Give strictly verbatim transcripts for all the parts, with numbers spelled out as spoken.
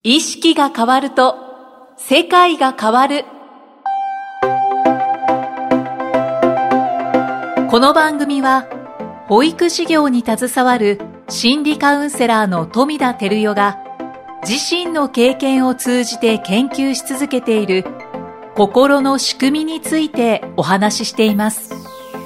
意識が変わると世界が変わる。この番組は保育事業に携わる心理カウンセラーの富田照代が自身の経験を通じて研究し続けている心の仕組みについてお話ししています。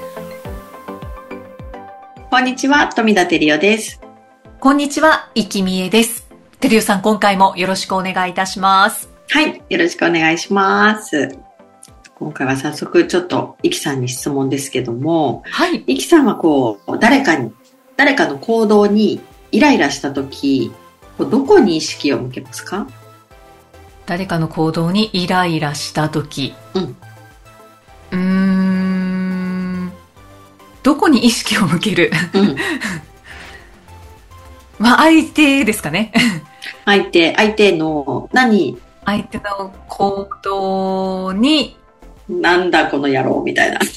こんにちは、富田照代です。 こんにちは、生きみえです。照代さん、今回もよろしくお願いいたします。 はい、よろしくお願いします。今回は早速ちょっとイキさんに質問ですけども、 はい。 イキさんはこう誰かに誰かの行動にイライラしたとき、どこに意識を向けますか？ 誰かの行動にイライラしたとき、 うん、 うーん、どこに意識を向ける？うん、まあ相手ですかね。 相手、相手の何？ 相手の行動に、 なんだこの野郎みたいな。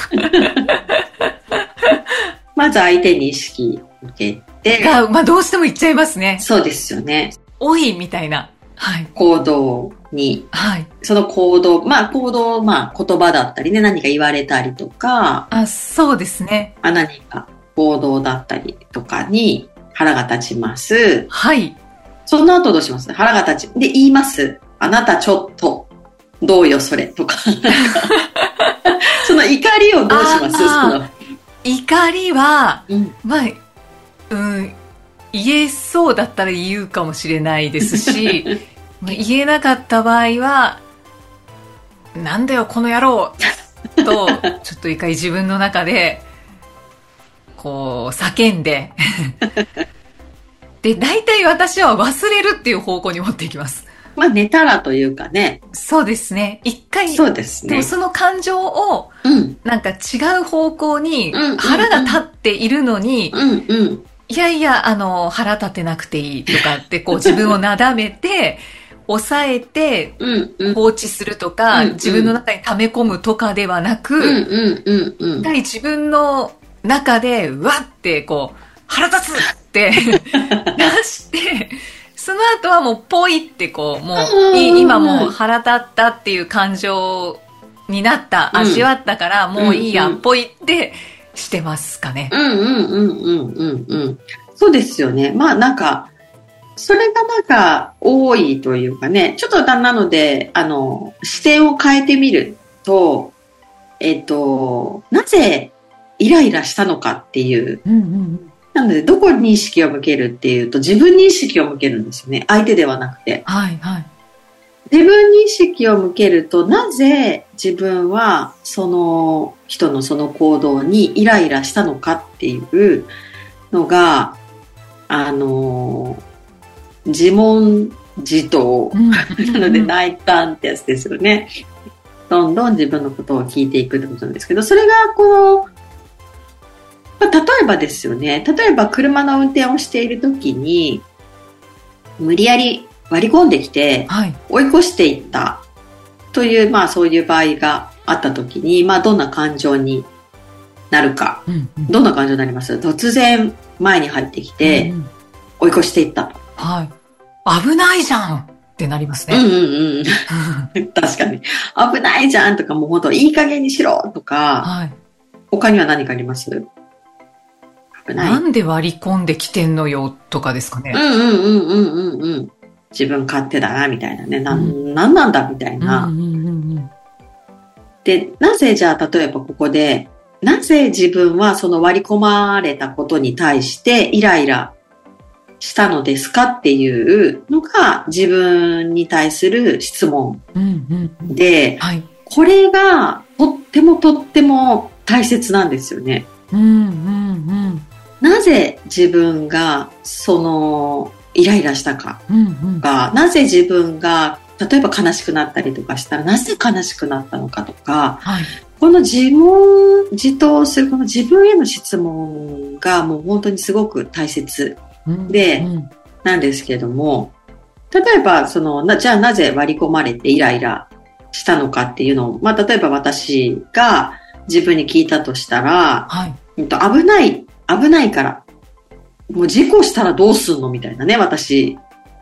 まず相手に意識向けて。 が、まあどうしても言っちゃいますね。 そうですよね。 おいみたいな。はい。 行動に。 はい。 その行動、まあ行動、まあ言葉だったりね、何か言われたりとか。 あ、そうですね。 あ、何か行動だったりとかに腹が立ちます。 はい。 その後どうします？腹が立ち。で、言います。あなたちょっと、どうよそれとか。その怒りをどうします？その怒りは、 うん、 まあ、うん、言えそうだったら言うかもしれないですし、言えなかった場合は、なんだよこの野郎と、ちょっと一回自分の中で、こう、叫んで、で、大体私は忘れるっていう方向に持っていきます。 まあ寝たらというかね。 そうですね。一回。 そうですね。 でもその感情を、なんか違う方向に腹が立っているのに、 うんうん、 いやいや、あの、腹立てなくていいとかってこう自分をなだめて、抑えて放置するとか、うんうん、自分の中に溜め込むとかではなく、一回自分の中でうわってこう、腹立つって出して、その後はもうポイってこう、もう今もう腹立ったっていう感情になった、うん、味わったからもういいや、うんうん、ポイってしてますかね。 うんうんうんうんうんうん。そうですよね。まあなんか、それがなんか多いというかね、ちょっとなので、あの、視点を変えてみると、えっと、なぜイライラしたのかっていう、 うんうんうん、 なので、どこに意識を向けるっていうと、自分に意識を向けるんですよね。相手ではなくて。 はいはい。 自分に意識を向けると、なぜ自分はその人のその行動にイライラしたのかっていうのが、あの、自問自答、うん、なので内観ってやつですよね。どんどん自分のことを聞いていくってことなんですけど、それがこの、まあ、例えばですよね。例えば車の運転をしているときに、無理やり割り込んできて、追い越していったという、まあそういう場合があったときに、まあどんな感情になるか、 うんうん、 どんな感情になります？突然前に入ってきて、追い越していったと。 はい。危ないじゃんってなりますね。 うんうんうん。確かに。危ないじゃんとか、もう本当いい加減にしろとか、 はい、 他には何かあります？ なんで割り込んできてんのよとかですかね。 うんうんうんうんうんうん。自分勝手だなみたいなね。な、うん、なんなんだみたいな、 うんうんうんうん。 で、なぜじゃあ例えばここで、なぜ自分はその割り込まれたことに対してイライラしたのですかっていうのが自分に対する質問で、 うんうんうんはい、 これがとってもとっても大切なんですよね。 うんうんうんなぜ自分がそのイライラしたかが、 うんうん、 なぜ自分が例えば悲しくなったりとかしたらなぜ悲しくなったのかとか、 はい、 この自問自答するこの自分への質問がもう本当にすごく大切で、うんうん、なんですけども、例えばそのなじゃあなぜ割り込まれてイライラしたのかっていうのを、まあ、例えば私が自分に聞いたとしたら、 はい、 危ない危ないから、もう事故したらどうすんのみたいなね、私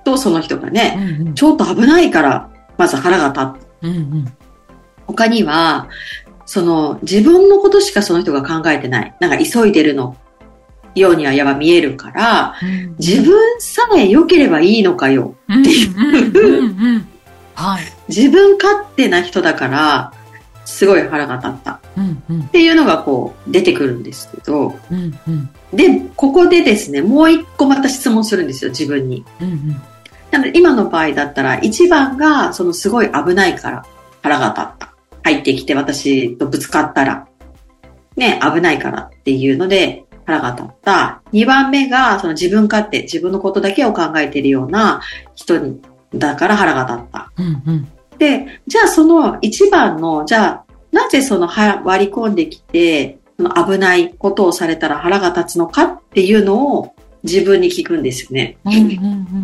とその人がね、 うんうん、 ちょっと危ないから、まず腹が立った。うんうん、他には、その自分のことしかその人が考えてない。なんか急いでるのようにはやっぱ見えるから、うん、自分さえ良ければいいのかよっていう、自分勝手な人だから、すごい腹が立った、うんうん、っていうのがこう出てくるんですけど、うんうん、でここでですねもう一個また質問するんですよ自分に、うんうん、なので今の場合だったらいちばんがそのすごい危ないから腹が立った入ってきて私とぶつかったらね危ないからっていうので腹が立った。にばんめがその自分勝手自分のことだけを考えているような人にだから腹が立った、うんうんで、じゃあその一番の、じゃあなぜその割り込んできて、その危ないことをされたら腹が立つのかっていうのを自分に聞くんですよね。うんうんうん、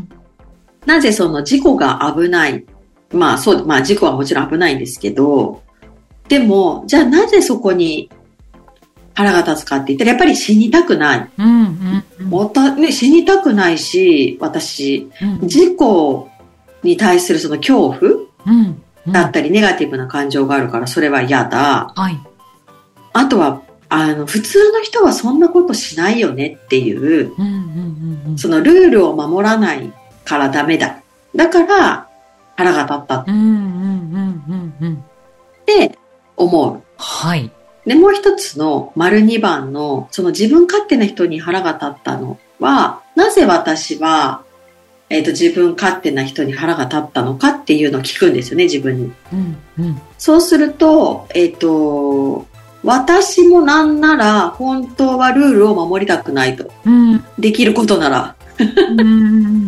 なぜその事故が危ない。まあそう、まあ事故はもちろん危ないんですけど、でも、じゃあなぜそこに腹が立つかって言ったらやっぱり死にたくない。うんうんうんもたね、死にたくないし、私、うん、事故に対するその恐怖、うんうん、だったりネガティブな感情があるからそれは嫌だ、はい、あとはあの普通の人はそんなことしないよねっていう、うんうんうん、そのルールを守らないからダメだだから腹が立ったって、うんうんうんうん、思う、はい、でもう一つの丸にばんのその自分勝手な人に腹が立ったのはなぜ私はえーと、自分勝手な人に腹が立ったのかっていうのを聞くんですよね、自分に。うんうん、そうすると、えっと、私もなんなら本当はルールを守りたくないと。うん、できることなら。うん、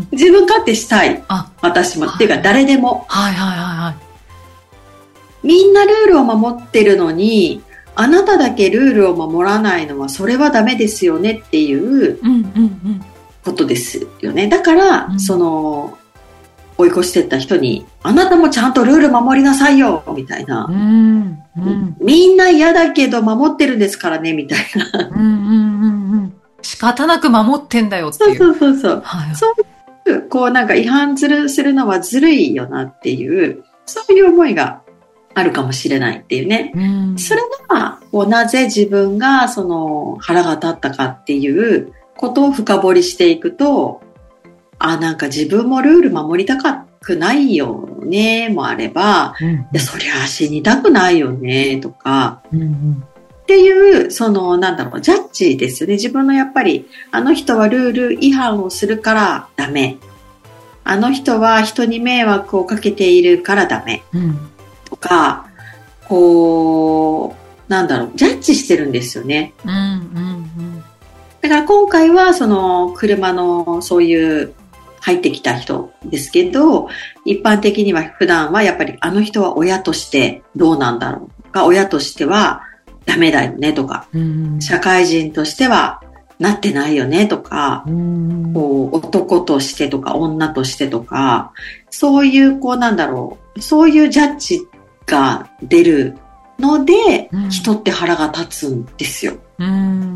自分勝手したい。私も。っていうか誰でも。はいはいはいはい。みんなルールを守ってるのに、あなただけルールを守らないのはそれはダメですよねっていう、うんうんうんことですよね。だから、うん、その追い越してった人にあなたもちゃんとルール守りなさいよみたいな、うんうん、みんな嫌だけど守ってるんですからねみたいな、うんうんうんうん、仕方なく守ってんだよっていうそうそうそうそう、はい、そういうこうなんか違反するするのはずるいよなっていうそういう思いがあるかもしれないっていうね、うん、それがなぜ自分がその腹が立ったかっていうことを深掘りしていくと、あ、なんか自分もルール守りたくないよねもあれば、うんうん、いやそりゃ死にたくないよねとか、うんうん、っていうそのなんだろうジャッジですよね。自分のやっぱりあの人はルール違反をするからダメ、あの人は人に迷惑をかけているからダメ、うん、とかこうなんだろうジャッジしてるんですよね。うんうんうんだから今回はその車のそういう入ってきた人ですけど、一般的には普段はやっぱりあの人は親としてどうなんだろうか、親としてはダメだよねとか、社会人としてはなってないよねとか、こう男としてとか女としてとか、そういうこうなんだろう、そういうジャッジが出るので、人って腹が立つんですよ。うん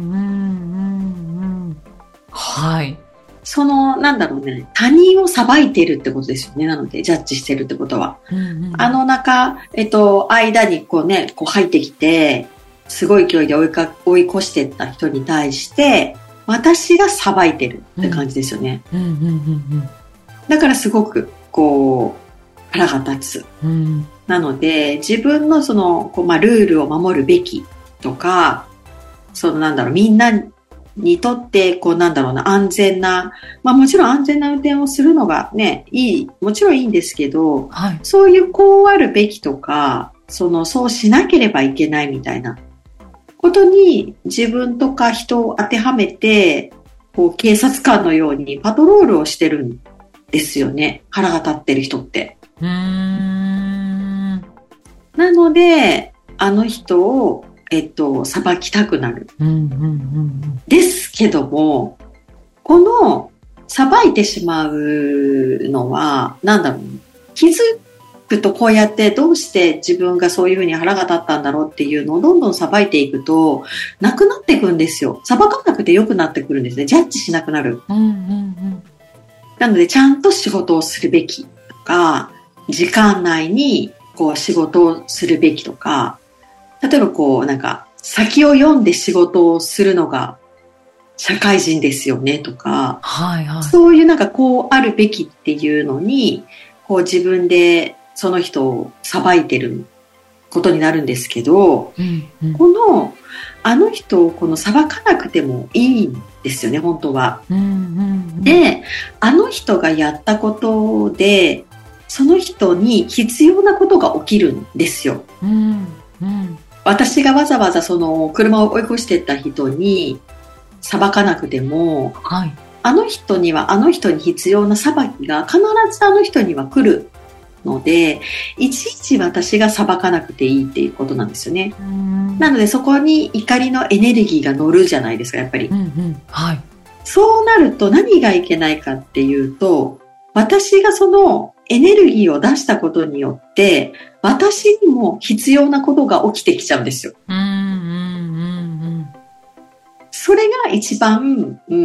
うんはい。その、なんだろうね、他人を裁いてるってことですよね。なので、ジャッジしてるってことは。うんうん、あの中、えっと、間にこうね、こう入ってきて、すごい勢いで追いか、追い越してった人に対して、私が裁いてるって感じですよね。うんうんうんうん、だからすごく、こう、腹が立つ。うん、なので、自分のその、こうまあ、ルールを守るべきとか、そのなんだろう、みんなにとって、こうなんだろうな、安全な、まあもちろん安全な運転をするのがね、いい、もちろんいいんですけど、はい、そういうこうあるべきとか、その、そうしなければいけないみたいなことに自分とか人を当てはめて、こう警察官のようにパトロールをしてるんですよね。腹が立ってる人って。うーんなので、あの人をえっと、裁きたくなる、うんうんうんうん。ですけども、この、裁いてしまうのは、なんだろう、気づくとこうやってどうして自分がそういうふうに腹が立ったんだろうっていうのをどんどん裁いていくと、なくなっていくんですよ。裁かなくてよくなってくるんですね。ジャッジしなくなる。うんうんうん、 なので、ちゃんと仕事をするべきとか、時間内にこう仕事をするべきとか、例えばこうなんか先を読んで仕事をするのが社会人ですよねとか、 はいはい、 そういうなんかこうあるべきっていうのに、こう自分でその人を裁いてることになるんですけど、 うんうん、 このあの人をこの裁かなくてもいいんですよね、本当は。 うんうんうん、 で、あの人がやったことで、その人に必要なことが起きるんですよ。 うんうん、 私がわざわざその車を追い越していった人に裁かなくても、 はい、 あの人にはあの人に必要な裁きが必ずあの人には来るので、いちいち私が裁かなくていいっていうことなんですよね。 うん、 なのでそこに怒りのエネルギーが乗るじゃないですか、やっぱり。 うんうん、はい、 そうなると何がいけないかっていうと、私がそのエネルギーを出したことによって、私にも必要なことが起きてきちゃうんですよ。 うんうんうんうん、 それが一番、うん、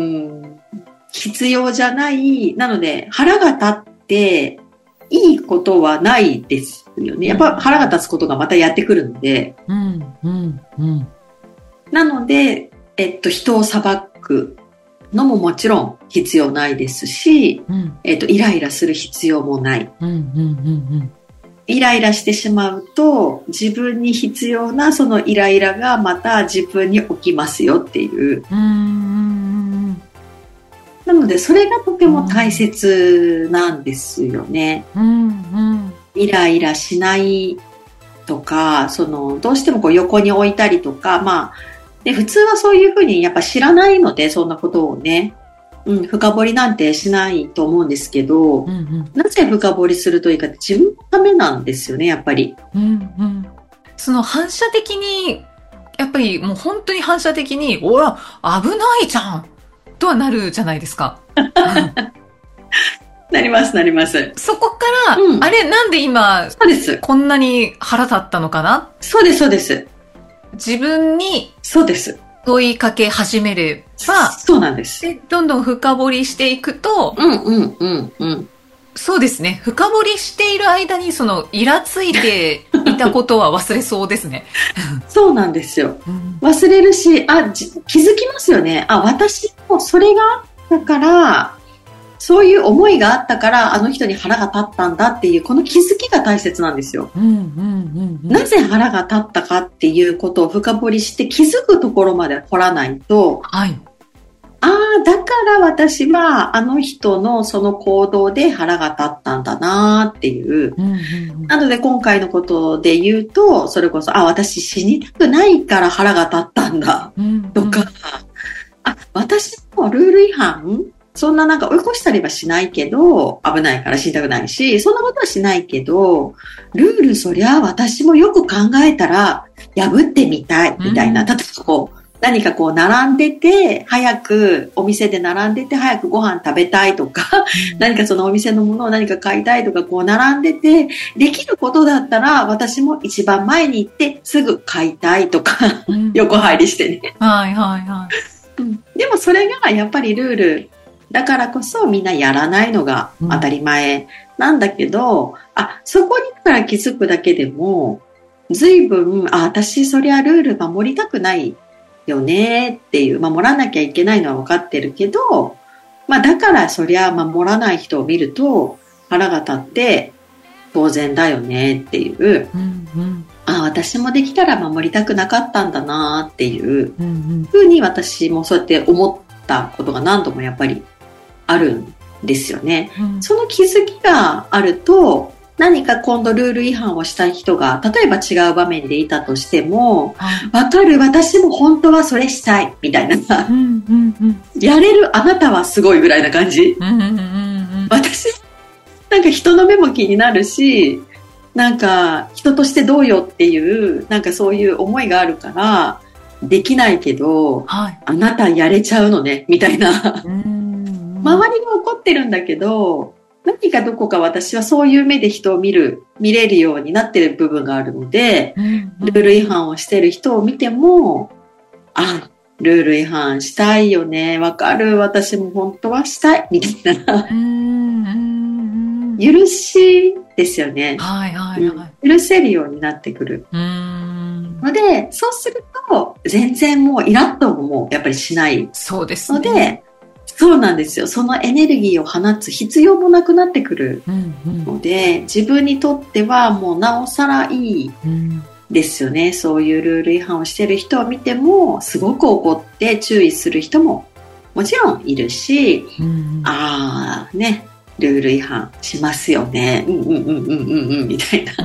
必要じゃない。なので腹が立っていいことはないですよね。やっぱ腹が立つことがまたやってくるので。 うんうんうん、 なので、えっと、人を裁くのももちろん必要ないですし、 うん、 えっと、イライラする必要もない。 うんうんうんうん、 イライラしてしまうと、自分に必要なそのイライラがまた自分に起きますよっていう。 うんうんうん、 なので、それがとても大切なんですよね。 うんうん、 イライラしないとか、その、どうしてもこう横に置いたりとか、まあ、で、普通はそういうふうにやっぱ知らないので、そんなことをね、うん、深掘りなんてしないと思うんですけど、 うんうん、 なぜ深掘りするといいかって自分のためなんですよね、やっぱり。 うんうん、その反射的に、やっぱりもう本当に反射的に、おら、危ないじゃんとはなるじゃないですか。 なります、なります。 そこから、 うん、 あれ、なんで今、 そうです。 こんなに腹立ったのかな？ そうです、そうです。 自分にそうです。 問いかけ始めれば、 そうなんです。 で、どんどん深掘りしていくと、 うんうんうんうん。 そうですね。深掘りしている間に、その、イラついていたことは忘れそうですね。 そうなんですよ。 うん、 忘れるし、あ、気づきますよね。あ、私もそれがあったから、そういう思いがあったから、あの人に腹が立ったんだっていう、この気づきが大切なんですよ。 うんうんうんうん、 なぜ腹が立ったかっていうことを深掘りして気づくところまで掘らないと、 はい。 ああ、だから私はあの人のその行動で腹が立ったんだなっていう、 うんうんうん。 なので今回のことで言うと、それこそ、あ、私死にたくないから腹が立ったんだとか、うんうん、あ、私もルール違反そんななんか追い越したりはしないけど、危ないから死にたくないし、そんなことはしないけど、ルールそりゃ私もよく考えたら破ってみたいみたいな、うん、例えばこう、何かこう並んでて、早く、お店で並んでて早くご飯食べたいとか、うん、何かそのお店のものを何か買いたいとか、こう並んでて、できることだったら私も一番前に行ってすぐ買いたいとか、うん、横入りしてね。 はいはいはい、 うん。でもそれがやっぱりルールだからこそみんなやらないのが当たり前なんだけど、うん、あ、そこにから気づくだけでも、随分、あ、私そりゃルール守りたくないよねっていう、守らなきゃいけないのは分かってるけど、まあだからそりゃ守らない人を見ると腹が立って当然だよねっていう、 うんうん、 あ、私もできたら守りたくなかったんだなっていうふうに私もそうやって思ったことが何度もやっぱりあるんですよね、うん、その気づきがあると何か今度ルール違反をした人が例えば違う場面でいたとしても、わかる、私も本当はそれしたいみたいな、うんうんうん、やれるあなたはすごいぐらいな感じ、うんうんうんうん、私なんか人の目も気になるし、なんか人としてどうよっていうなんかそういう思いがあるからできないけど、はい、あなたやれちゃうのねみたいな、うんうん、周りが怒ってるんだけど何かどこか私はそういう目で人を見る、見れるようになってる部分があるので、うんうん、ルール違反をしてる人を見ても、あ、ルール違反したいよね、わかる、私も本当はしたいみたいな。 許しですよね。 はいはいはい。 許せるようになってくる。 うーん。 ので、そうすると、全然もうイラッともやっぱりしない。 そうですね。 ので、そうなんですよ。そのエネルギーを放つ必要もなくなってくるので、うんうん、自分にとってはもうなおさらいいですよね。うん、そういうルール違反をしている人を見ても、すごく怒って注意する人ももちろんいるし、うん、ああね、ルール違反しますよね。うんうんうんうんうんうんみたいな。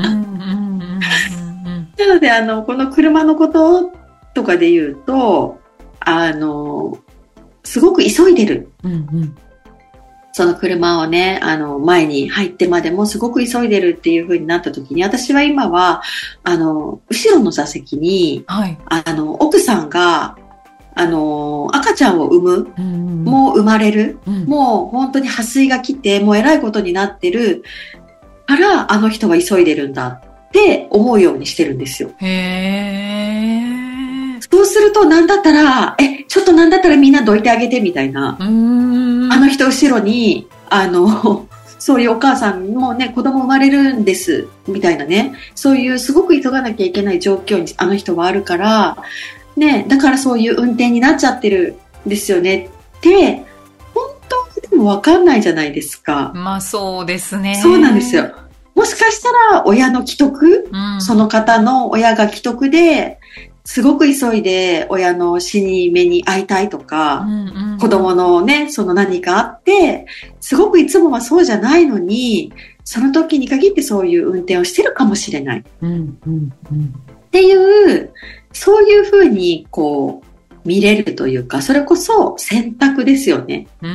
なので、あの、この車のこととかで言うと、あの、すごく急いでる。うんうん、その車をね、あの、前に入ってまでもすごく急いでるっていう風になった時に、私は今は、あの、後ろの座席に、はい、あの、奥さんが、あの、赤ちゃんを産む、うんうん、もう生まれる、うん、もう本当に破水が来て、もう偉いことになってるから、あの人は急いでるんだって思うようにしてるんですよ。 へー。 そうすると、なんだったら、え、ちょっとなんだったらみんなどいてあげてみたいな。うーん、あの人後ろに、あの、そういうお母さんもね、子供生まれるんです、みたいなね。そういうすごく急がなきゃいけない状況にあの人はあるから、ね、だからそういう運転になっちゃってるんですよねって、本当にでもわかんないじゃないですか。 まあそうですね。 そうなんですよ。もしかしたら親の既得、うん、その方の親が既得で、すごく急いで親の死に目に会いたいとか、うんうんうん、子供のね、その何かあって、すごくいつもはそうじゃないのに、その時に限ってそういう運転をしてるかもしれない。うんうんうん、っていう、そういうふうにこう見れるというか、それこそ選択ですよね。うん、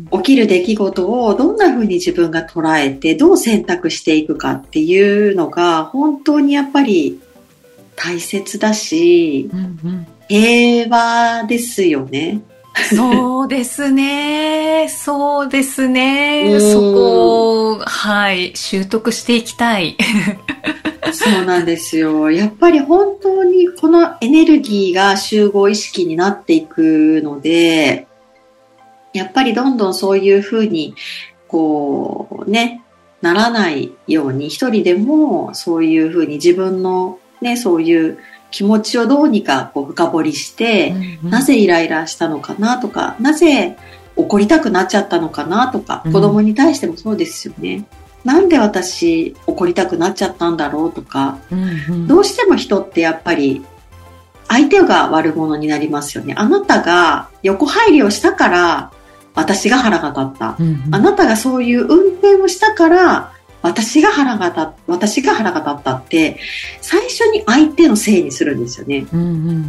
起きる出来事をどんなふうに自分が捉えて、どう選択していくかっていうのが、本当にやっぱり大切だし、うんうん、平和ですよね。 そうですね。そうですね。そこを、はい、習得していきたい。 そうなんですよ。やっぱり本当にこのエネルギーが集合意識になっていくので、やっぱりどんどんそういうふうに、こうね、ならないように、一人でもそういうふうに自分のね、そういう気持ちをどうにかこう深掘りして、うんうん、なぜイライラしたのかなとか、なぜ怒りたくなっちゃったのかなとか、うん、子供に対してもそうですよね。なんで私怒りたくなっちゃったんだろうとか、うんうん、どうしても人ってやっぱり相手が悪者になりますよね。あなたが横入りをしたから私が腹が立った、うんうん、あなたがそういう運転をしたから私が腹が立った私が腹が立ったって最初に相手のせいにするんですよね、うんうんうんうん、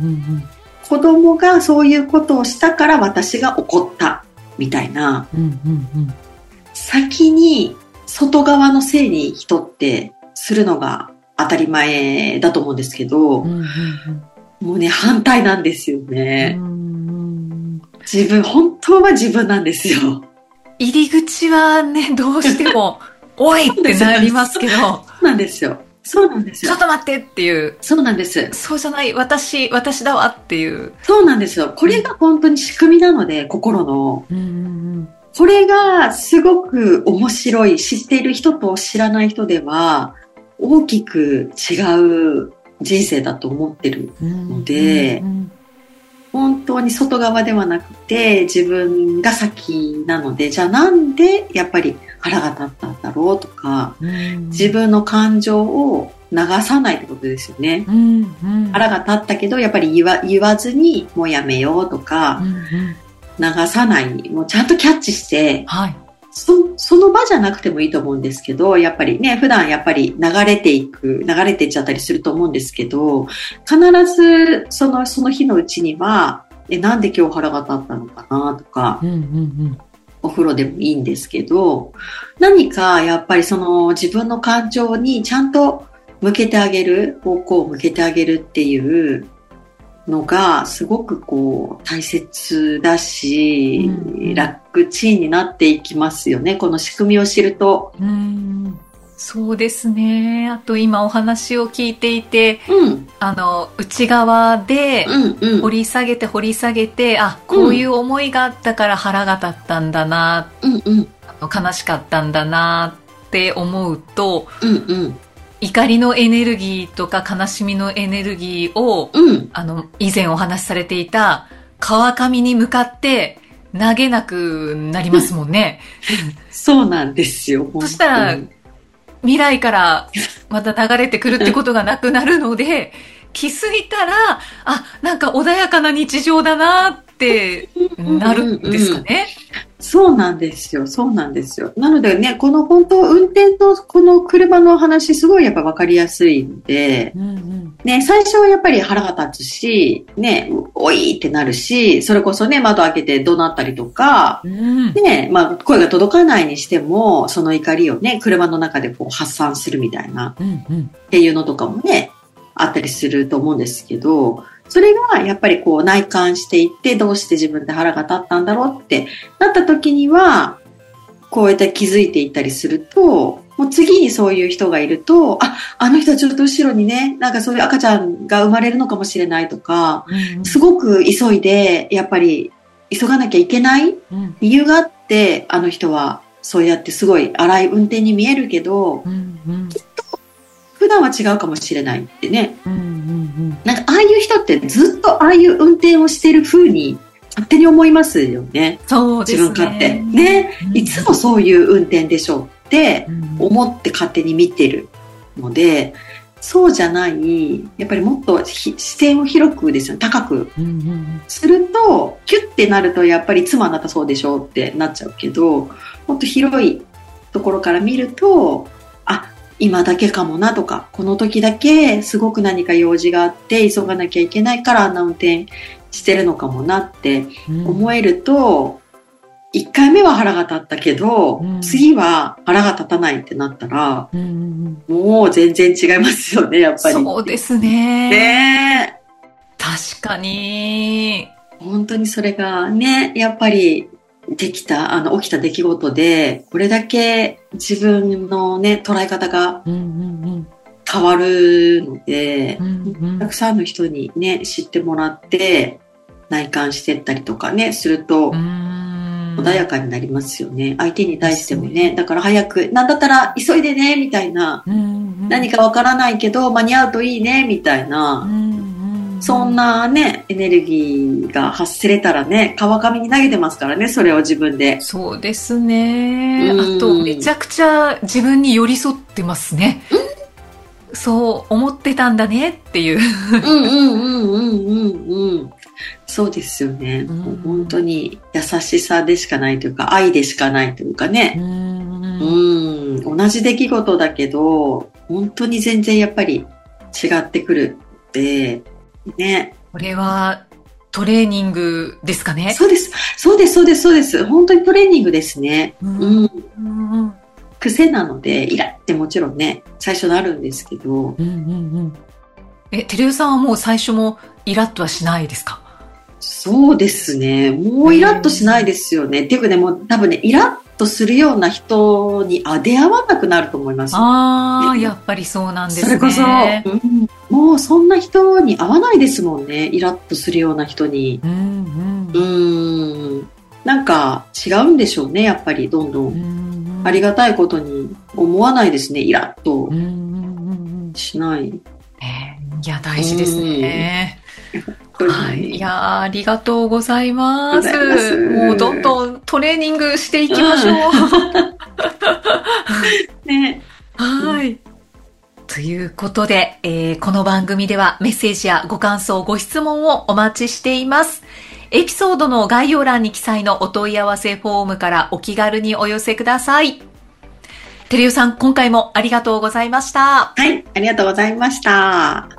子供がそういうことをしたから私が怒ったみたいな、うんうんうん、先に外側のせいに人ってするのが当たり前だと思うんですけど、うんうんうん、もうね反対なんですよね、うんうん、自分本当は自分なんですよ。 入り口はねどうしてもおいってなりますけど。 そうなんですよ。そうなんですよ。 ちょっと待ってっていう。 そうなんです。 そうじゃない、私、私だわっていう。 そうなんですよ。これが本当に仕組みなので、心の。うんうんうん、これがすごく面白い、知っている人と知らない人では、大きく違う人生だと思ってるので、うんうんうん、本当に外側ではなくて、自分が先なので、じゃあなんでやっぱり腹が立ったんだろうとか、うん、自分の感情を流さないってことですよね、うんうん、腹が立ったけどやっぱり言わ、言わずにもうやめようとか、うんうん、流さない、もうちゃんとキャッチして、はい、そ, その場じゃなくてもいいと思うんですけど、やっぱりね普段やっぱり流れていく流れていっちゃったりすると思うんですけど、必ずそのその日のうちにはえなんで今日腹が立ったのかなとか、うんうんうん、お風呂でもいいんですけど、何かやっぱりその自分の感情にちゃんと向けてあげる、方向を向けてあげるっていうのがすごくこう大切だし、うん、楽ちんになっていきますよね、この仕組みを知ると。うん、 そうですね。あと今お話を聞いていて、うん、あの内側で掘り下げて掘り下げて、うんうん、あ、こういう思いがあったから腹が立ったんだな、うんうん、 悲しかったんだなって思うと、 うんうん、 怒りのエネルギーとか悲しみのエネルギーを、 うん、 あの、以前お話しされていた川上に向かって投げなくなりますもんね。 そうなんですよ。 そしたら、未来からまた流れてくるってことがなくなるので、気づいたら、あ、なんか穏やかな日常だなってなるんですかね。うんうんうん、 そうなんですよ。そうなんですよ。なのでね、この本当運転のこの車の話すごいやっぱ分かりやすいんで、うんうん、ね、最初はやっぱり腹が立つし、ね、おいってなるし、それこそね、窓開けて怒鳴ったりとか、うん、ね、まあ声が届かないにしても、その怒りをね、車の中でこう発散するみたいな、うんうん、っていうのとかもね、あったりすると思うんですけど、それがやっぱりこう内観していってどうして自分で腹が立ったんだろうってなった時にはこうやって気づいていったりすると、もう次にそういう人がいると、あ、あの人はちょっと後ろにね、なんかそういう赤ちゃんが生まれるのかもしれないとか、うんうん、すごく急いでやっぱり急がなきゃいけない理由があって、うん、あの人はそうやってすごい荒い運転に見えるけど、うんうん、きっと普段は違うかもしれないってね、うんうんうん、なんかああいう人ってずっとああいう運転をしてる風に勝手に思いますよね。 そうですね。 自分勝手ね、うん、いつもそういう運転でしょうって思って勝手に見てるので、そうじゃないやっぱりもっと視線を広くですよね、高くするとキュッてなるとやっぱりいつもあなたそうでしょうってなっちゃうけど、もっと広いところから見ると、あ、今だけかもなとか、この時だけすごく何か用事があって急がなきゃいけないからあんな運転してるのかもなって思えると、いっかいめは腹が立ったけど、うん、次は腹が立たないってなったら、うん、もう全然違いますよね、やっぱり。 そうですね。 ね、 確かに。 本当にそれがね、やっぱりできた、あの、起きた出来事で、これだけ自分のね、捉え方が変わるので、うんうんうん、たくさんの人にね、知ってもらって、内観してったりとかね、すると、穏やかになりますよね。相手に対してもね。だから早く、なんだったら急いでね、みたいな。うんうん、何かわからないけど、間に合うといいね、みたいな。うんうんうん、そんなね、エネルギーが発せれたらね、川上に投げてますからね、それを自分で。 そうですね。うん、あと、めちゃくちゃ自分に寄り添ってますね。うん、そう思ってたんだねっていう。 うんうんうんうんうんうん。そうですよね、うん、本当に優しさでしかないというか愛でしかないというかね、うん、うん、同じ出来事だけど本当に全然やっぱり違ってくるってね。 これはトレーニングですかね。 そうですそうですそうですそうです本当にトレーニングですね、うんうんうん、癖なのでイラってもちろんね最初なるんですけど、うんうんうん、 え、テレウさんはもう最初もイラッとはしないですか？ そうですね。もうイラッとしないですよね。っていうかね、もう多分ね、イラッとするような人にあ出会わなくなると思います。 ああ、やっぱりそうなんですね。 それこそ、うん、もうそんな人に会わないですもんね。イラッとするような人に。うん、うん、ん。なんか違うんでしょうね。やっぱりどんどん。んありがたいことに思わないですね。イラッとしない。いや、大事ですね。はい、いやありがとうございます。もうどんどんトレーニングしていきましょう。 うん、ね、 はい。ということで、えー、この番組ではメッセージやご感想、ご質問をお待ちしています。エピソードの概要欄に記載のお問い合わせフォームからお気軽にお寄せください。テレウさん、今回もありがとうございました。 はい、ありがとうございました。